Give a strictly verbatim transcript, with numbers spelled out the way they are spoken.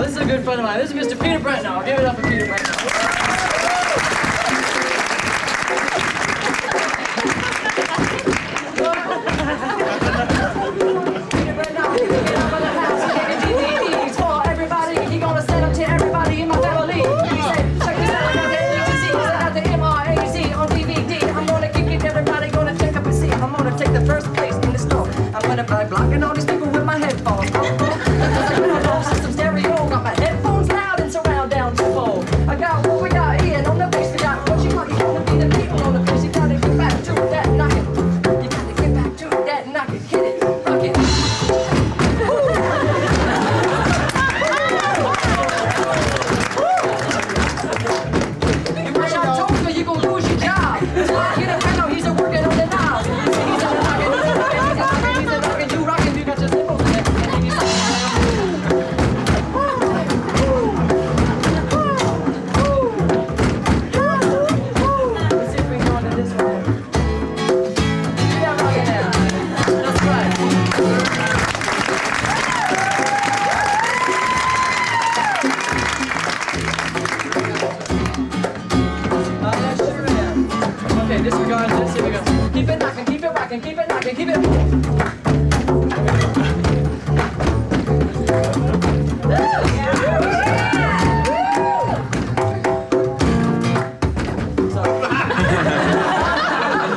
This is a good friend of mine. This is Mister Peter Brentnall. Give it up for Peter Brentnall. Blocking all these people with my headphones. System stereo, got my headphones loud and surround down to fold. I got what we got Ian on the bass, we got what you want. You wanna be the people on the bass. You gotta get back to that knock it. You gotta get back to that knock it. Hit it, rock it. You wish I told you you gon' lose your job. So I get a friend, he's a working on the knob. He's a knocking, he's a knocking, he's a knocking, he's a knocking. You rockin', you got your nipples in it. And he's disregard this, here we go. Keep it knocking, keep it rocking, keep it knocking, keep it.